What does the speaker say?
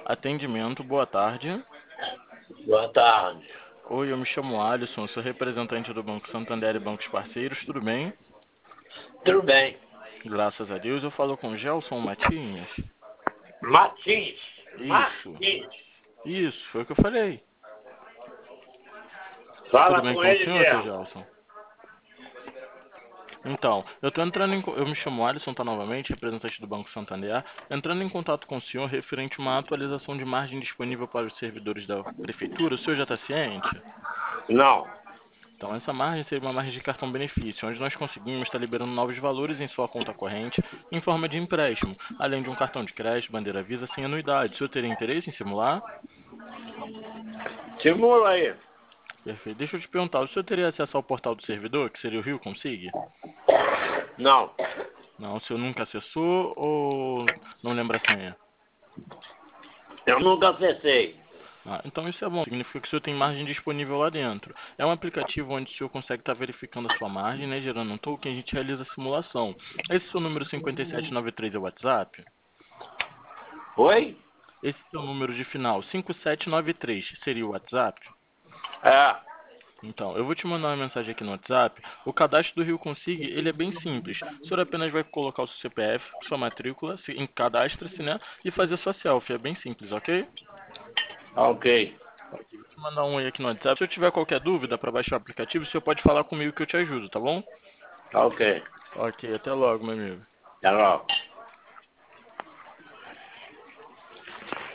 Atendimento, boa tarde. Boa tarde. Oi, eu me chamo Alisson, sou representante do Banco Santander e Bancos Parceiros, tudo bem? Tudo bem. Graças a Deus, eu falo com Gelson Matinhas. Martins. Isso, Martins. isso, foi o que eu falei. Tudo Fala bem com com o ele senhor, seu mesmo. Gelson? Então, eu me chamo Alisson, tá novamente, representante do Banco Santander, entrando em contato com o senhor referente a uma atualização de margem disponível para os servidores da prefeitura, o senhor já está ciente? Não. Então, essa margem seria uma margem de cartão benefício, onde nós conseguimos estar liberando novos valores em sua conta corrente em forma de empréstimo, além de um cartão de crédito, bandeira Visa sem anuidade. O senhor teria interesse em simular? Simula aí. Perfeito. Deixa eu te perguntar, o senhor teria acesso ao portal do servidor, que seria o Rio Consig? Não. Não, o senhor nunca acessou ou não lembra a senha? Eu nunca acessei. Ah, então isso é bom, significa que o senhor tem margem disponível lá dentro. É um aplicativo onde o senhor consegue estar verificando a sua margem, né, gerando um token, a gente realiza a simulação. Esse seu número 5793 é o WhatsApp? Oi? Esse seu número de final 5793 seria o WhatsApp? É. Então, eu vou te mandar uma mensagem aqui no WhatsApp. O cadastro do Rio Consig, ele é bem simples. O senhor apenas vai colocar o seu CPF, sua matrícula, cadastre-se, né? E fazer sua selfie. É bem simples, ok? Ok. Ok, vou te mandar um aí aqui no WhatsApp. Se eu tiver qualquer dúvida para baixar o aplicativo, o senhor pode falar comigo que eu te ajudo, tá bom? Ok. Ok, até logo, meu amigo. Até logo.